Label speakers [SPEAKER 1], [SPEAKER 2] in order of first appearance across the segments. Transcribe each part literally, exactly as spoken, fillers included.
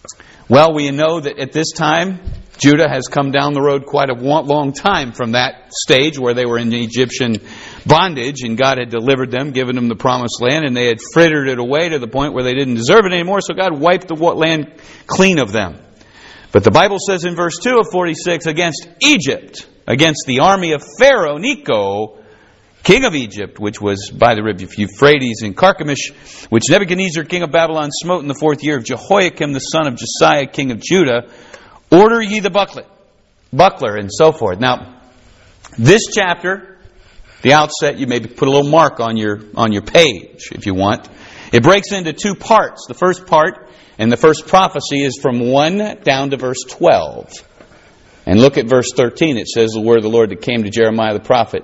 [SPEAKER 1] Well, we know that at this time, Judah has come down the road quite a long time from that stage where they were in Egyptian bondage and God had delivered them, given them the promised land, and they had frittered it away to the point where they didn't deserve it anymore, so God wiped the land clean of them. But the Bible says in verse two of forty-six, against Egypt, against the army of Pharaoh Necho, king of Egypt, which was by the river Euphrates in Carchemish, which Nebuchadnezzar, king of Babylon, smote in the fourth year of Jehoiakim, the son of Josiah, king of Judah, order ye the buckler, buckler, and so forth. Now, this chapter, the outset, you maybe put a little mark on your on your page if you want. It breaks into two parts. The first part and the first prophecy is from one down to verse twelve. And look at verse thirteen. It says the word of the Lord that came to Jeremiah the prophet,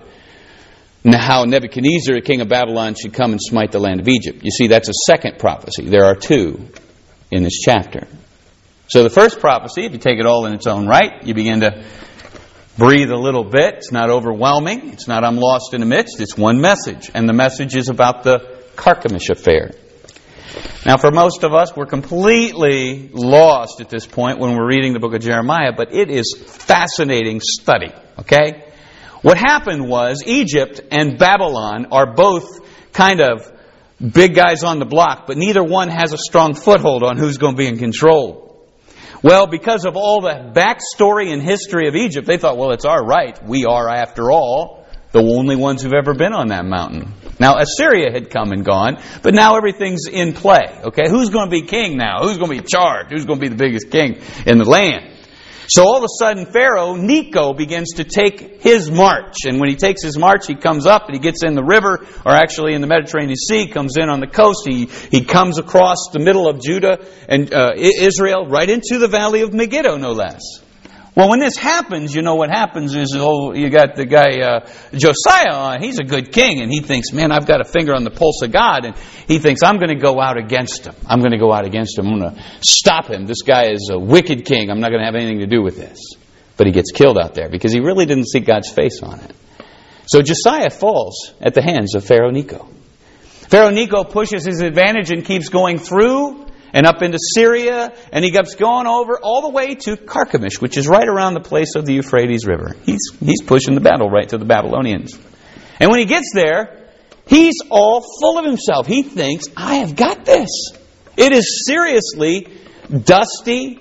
[SPEAKER 1] how Nebuchadnezzar, king of Babylon, should come and smite the land of Egypt. You see, that's a second prophecy. There are two in this chapter. So the first prophecy, if you take it all in its own right, you begin to breathe a little bit. It's not overwhelming. It's not I'm lost in the midst. It's one message. And the message is about the Carchemish affair. Now, for most of us, we're completely lost at this point when we're reading the book of Jeremiah, but it is fascinating study, okay? What happened was Egypt and Babylon are both kind of big guys on the block, but neither one has a strong foothold on who's going to be in control. Well, because of all the backstory and history of Egypt, they thought, well, it's our right. We are, after all, the only ones who've ever been on that mountain. Now, Assyria had come and gone, but now everything's in play. Okay, who's going to be king now? Who's going to be in charge? Who's going to be the biggest king in the land? So all of a sudden, Pharaoh Necho begins to take his march. And when he takes his march, he comes up and he gets in the river, or actually in the Mediterranean Sea, comes in on the coast. He he comes across the middle of Judah and uh, Israel, right into the valley of Megiddo, no less. Well, when this happens, you know what happens is, oh, you got the guy uh, Josiah on. He's a good king, and he thinks, man, I've got a finger on the pulse of God, and he thinks, I'm going to go out against him. I'm going to go out against him. I'm going to stop him. This guy is a wicked king. I'm not going to have anything to do with this. But he gets killed out there because he really didn't see God's face on it. So Josiah falls at the hands of Pharaoh Necho. Pharaoh Necho pushes his advantage and keeps going through and up into Syria, and he keeps going over all the way to Carchemish, which is right around the place of the Euphrates River. He's, he's pushing the battle right to the Babylonians. And when he gets there, he's all full of himself. He thinks, I have got this. It is seriously dusty,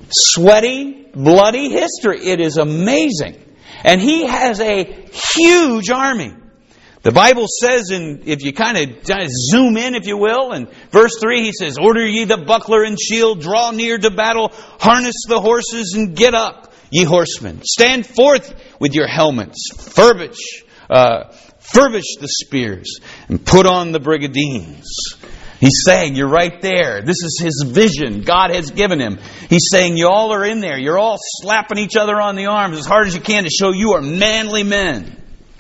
[SPEAKER 1] sweaty, bloody history. It is amazing. And he has a huge army. The Bible says, in, if you kind of zoom in, if you will, in verse three, he says, order ye the buckler and shield, draw near to battle, harness the horses, and get up, ye horsemen. Stand forth with your helmets, furbish, uh, furbish the spears, and put on the brigandines. He's saying, you're right there. This is his vision God has given him. He's saying, you all are in there. You're all slapping each other on the arms as hard as you can to show you are manly men.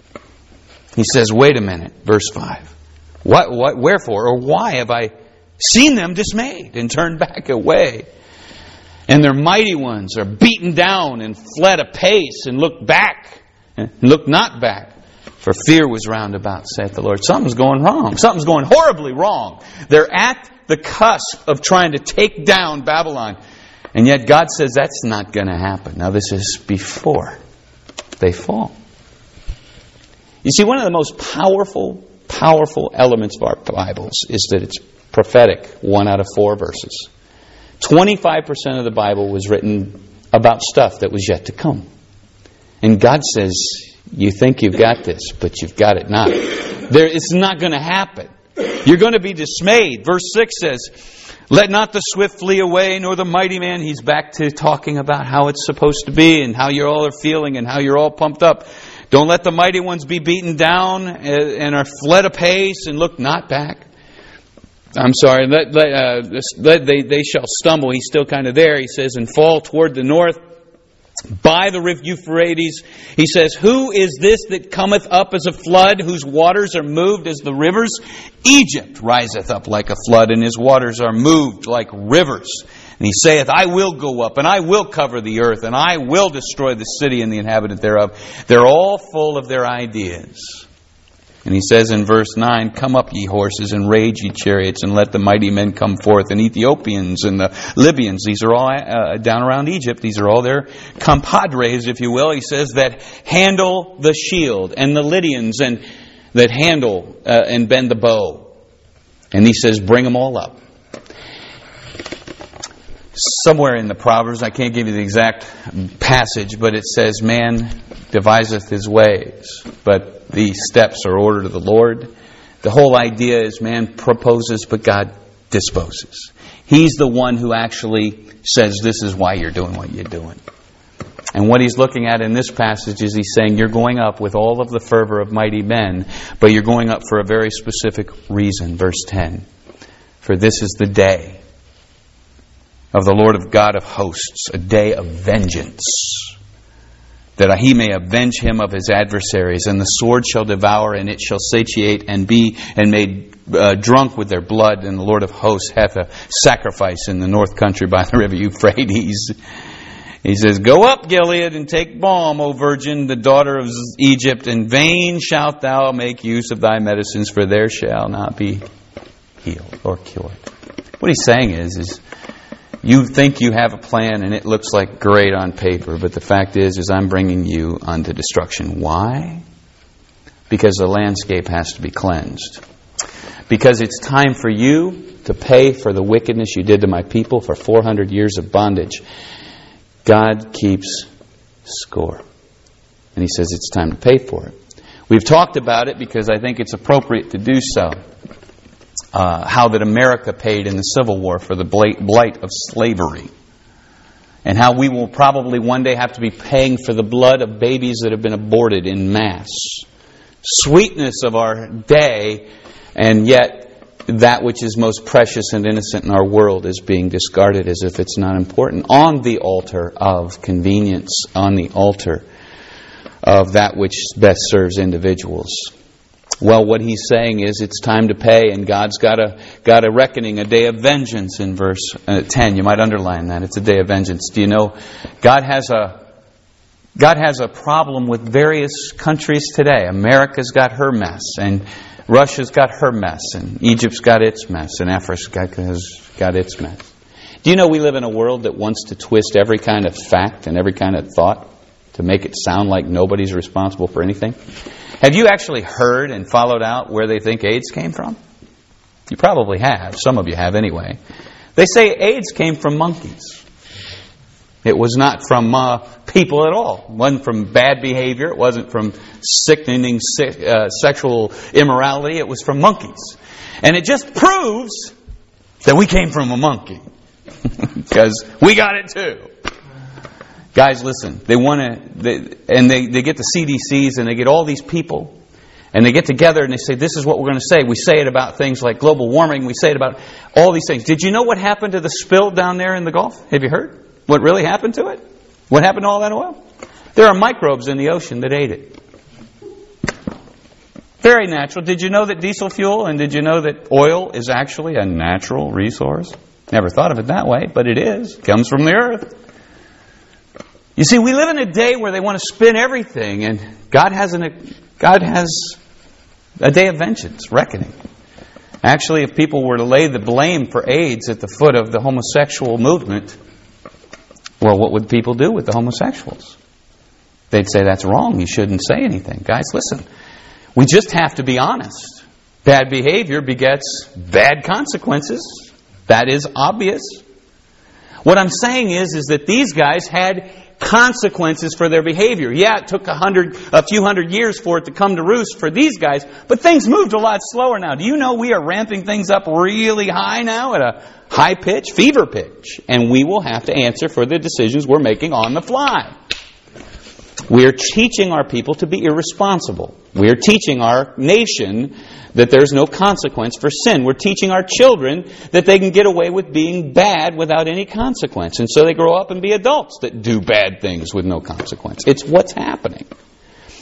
[SPEAKER 1] He says, wait a minute, verse five. What, what, wherefore, or why have I seen them dismayed and turned back away? And their mighty ones are beaten down and fled apace and looked back and looked not back. For fear was round about, saith the Lord. Something's going wrong. Something's going horribly wrong. They're at the cusp of trying to take down Babylon. And yet God says that's not going to happen. Now this is before they fall. You see, one of the most powerful, powerful elements of our Bibles is that it's prophetic, one out of four verses. twenty-five percent of the Bible was written about stuff that was yet to come. And God says, you think you've got this, but you've got it not. There, it's not going to happen. You're going to be dismayed. Verse six says, let not the swift flee away, nor the mighty man. He's back to talking about how it's supposed to be and how you all are feeling and how you're all pumped up. Don't let the mighty ones be beaten down and are fled apace and look not back. I'm sorry, let, let, uh, let they, they shall stumble. He's still kind of there. He says, and fall toward the north by the river Euphrates. He says, who is this that cometh up as a flood, whose waters are moved as the rivers? Egypt riseth up like a flood, and his waters are moved like rivers. And he saith, I will go up, and I will cover the earth, and I will destroy the city and the inhabitant thereof. They're all full of their ideas. And he says in verse nine, come up, ye horses, and rage, ye chariots, and let the mighty men come forth, and Ethiopians and the Libyans. These are all uh, down around Egypt. These are all their compadres, if you will. He says that handle the shield, and the Lydians, and that handle uh, and bend the bow. And he says, bring them all up. Somewhere in the Proverbs, I can't give you the exact passage, but it says, man deviseth his ways, but the steps are ordered of the Lord. The whole idea is man proposes, but God disposes. He's the one who actually says, this is why you're doing what you're doing. And what he's looking at in this passage is he's saying, you're going up with all of the fervor of mighty men, but you're going up for a very specific reason. Verse ten. For this is the day of the Lord of God of hosts, a day of vengeance, that he may avenge him of his adversaries. And the sword shall devour, and it shall satiate and be and made uh, drunk with their blood. And the Lord of hosts hath a sacrifice in the north country by the river Euphrates. He says, go up, Gilead, and take balm, O virgin, the daughter of Egypt. In vain shalt thou make use of thy medicines, for there shall not be healed or cured. What he's saying is, is you think you have a plan and it looks like great on paper, but the fact is, is I'm bringing you unto destruction. Why? Because the landscape has to be cleansed. Because it's time for you to pay for the wickedness you did to my people for four hundred years of bondage. God keeps score. And he says it's time to pay for it. We've talked about it because I think it's appropriate to do so. Uh, how that America paid in the Civil War for the blight of slavery. And how we will probably one day have to be paying for the blood of babies that have been aborted in mass. Sweetness of our day, and yet that which is most precious and innocent in our world is being discarded as if it's not important. On the altar of convenience, on the altar of that which best serves individuals. Well, what he's saying is it's time to pay, and God's got a got a reckoning, a day of vengeance in verse uh, ten. You might underline that. It's a day of vengeance. Do you know God has a God has a problem with various countries today. America's got her mess, and Russia's got her mess, and Egypt's got its mess, and Africa's got, has got its mess. Do you know we live in a world that wants to twist every kind of fact and every kind of thought to make it sound like nobody's responsible for anything? Have you actually heard and followed out where they think AIDS came from? You probably have. Some of you have anyway. They say AIDS came from monkeys. It was not from uh, people at all. It wasn't from bad behavior. It wasn't from sickening sick, uh, sexual immorality. It was from monkeys. And it just proves that we came from a monkey. Because we got it too. Guys, listen, they want to, they, and they, they get the C D Cs and they get all these people, and they get together and they say, this is what we're going to say. We say it about things like global warming. We say it about all these things. Did you know what happened to the spill down there in the Gulf? Have you heard what really happened to it? What happened to all that oil? There are microbes in the ocean that ate it. Very natural. Did you know that diesel fuel and did you know that oil is actually a natural resource? Never thought of it that way, but it is. It comes from the earth. You see, we live in a day where they want to spin everything, and God has an God has a day of vengeance, reckoning. Actually, if people were to lay the blame for AIDS at the foot of the homosexual movement, well, what would people do with the homosexuals? They'd say, that's wrong, you shouldn't say anything. Guys, listen, we just have to be honest. Bad behavior begets bad consequences. That is obvious. What I'm saying is, is that these guys had consequences for their behavior. Yeah, it took a hundred, a few hundred years for it to come to roost for these guys, but things moved a lot slower now. Do you know we are ramping things up really high now at a high pitch, fever pitch, and we will have to answer for the decisions we're making on the fly. We are teaching our people to be irresponsible. We are teaching our nation that there's no consequence for sin. We're teaching our children that they can get away with being bad without any consequence. And so they grow up and be adults that do bad things with no consequence. It's what's happening.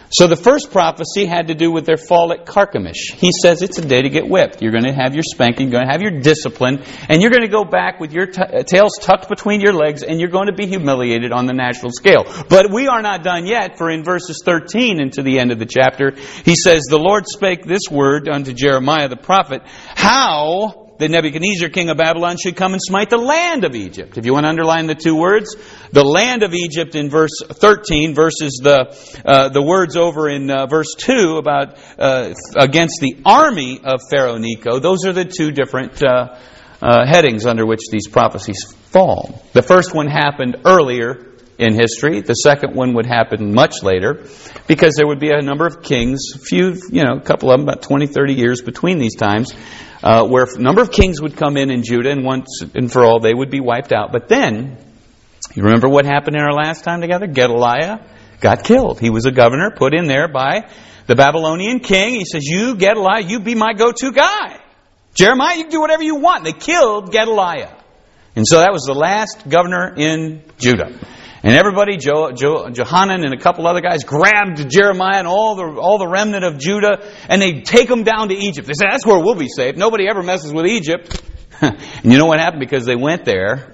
[SPEAKER 1] So the first prophecy had to do with their fall at Carchemish. He says it's a day to get whipped. You're going to have your spanking, you're going to have your discipline, and you're going to go back with your t- tails tucked between your legs, and you're going to be humiliated on the national scale. But we are not done yet, for in verses thirteen and to the end of the chapter, he says, the Lord spake this word unto Jeremiah the prophet, how that Nebuchadnezzar, king of Babylon, should come and smite the land of Egypt. If you want to underline the two words, the land of Egypt in verse thirteen versus the uh, the words over in uh, verse two about uh, against the army of Pharaoh Necho. Those are the two different uh, uh, headings under which these prophecies fall. The first one happened earlier in history. The second one would happen much later, because there would be a number of kings, a few, you know, a couple of them, about twenty, thirty years between these times, uh, where a number of kings would come in in Judah, and once and for all they would be wiped out. But then, you remember what happened in our last time together? Gedaliah got killed. He was a governor put in there by the Babylonian king. He says, you, Gedaliah, you be my go-to guy. Jeremiah, you can do whatever you want. They killed Gedaliah. And so that was the last governor in Judah. And everybody, jo, jo, Johanan and a couple other guys, grabbed Jeremiah and all the all the remnant of Judah, and they take them down to Egypt. They said, that's where we'll be safe. Nobody ever messes with Egypt. And you know what happened? Because they went there,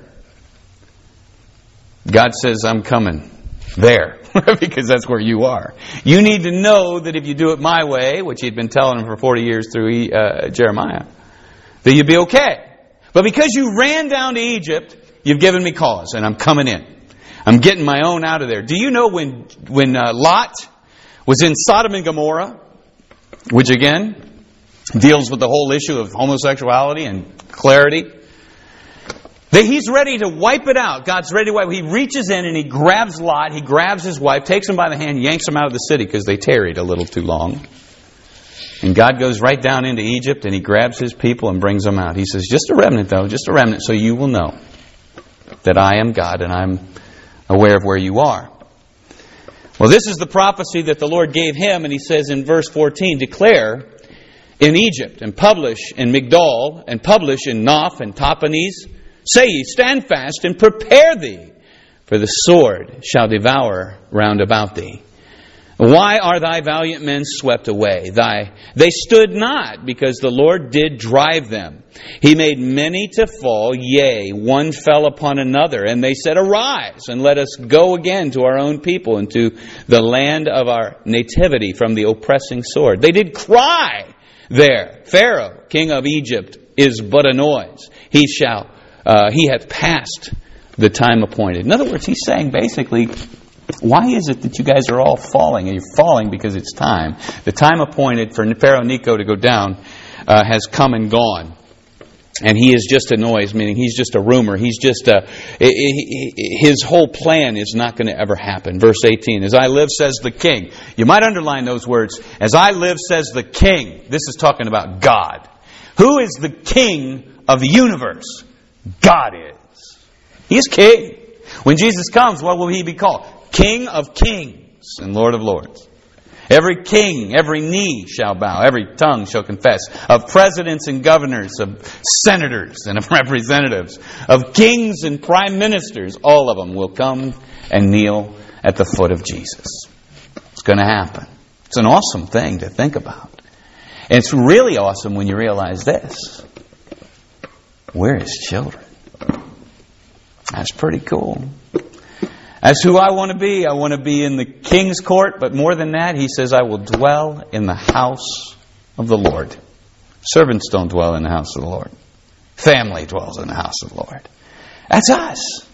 [SPEAKER 1] God says, I'm coming there. Because that's where you are. You need to know that if you do it my way, which he'd been telling them for forty years through uh, Jeremiah, that you'll be okay. But because you ran down to Egypt, you've given me cause, and I'm coming in. I'm getting my own out of there. Do you know when when uh, Lot was in Sodom and Gomorrah, which again deals with the whole issue of homosexuality and clarity, that he's ready to wipe it out. God's ready to wipe it. He reaches in and he grabs Lot, he grabs his wife, takes him by the hand, yanks him out of the city because they tarried a little too long. And God goes right down into Egypt and he grabs his people and brings them out. He says, just a remnant though, just a remnant, so you will know that I am God and I'm aware of where you are. Well, this is the prophecy that the Lord gave him, and he says in verse fourteen, declare in Egypt, and publish in Migdol, and publish in Noph and Tahpanhes, say ye, stand fast and prepare thee, for the sword shall devour round about thee. Why are thy valiant men swept away? Thy they stood not, because the Lord did drive them. He made many to fall, yea, one fell upon another. And they said, arise, and let us go again to our own people, and to the land of our nativity from the oppressing sword. They did cry there, Pharaoh, king of Egypt, is but a noise. He shall, uh, he hath passed the time appointed. In other words, he's saying basically, why is it that you guys are all falling? And you're falling because it's time. The time appointed for Pharaoh Necho to go down uh, has come and gone. And he is just a noise, meaning he's just a rumor. He's just a... His whole plan is not going to ever happen. Verse eighteen, as I live, says the king. You might underline those words. As I live, says the king. This is talking about God. Who is the king of the universe? God is. He is king. When Jesus comes, what will he be called? King of kings and Lord of lords. Every king, every knee shall bow, every tongue shall confess. Of presidents and governors, of senators and of representatives, of kings and prime ministers, all of them will come and kneel at the foot of Jesus. It's going to happen. It's an awesome thing to think about. And it's really awesome when you realize this. We're His children. That's pretty cool. That's who I want to be. I want to be in the king's court, but more than that, he says, I will dwell in the house of the Lord. Servants don't dwell in the house of the Lord. Family dwells in the house of the Lord. That's us.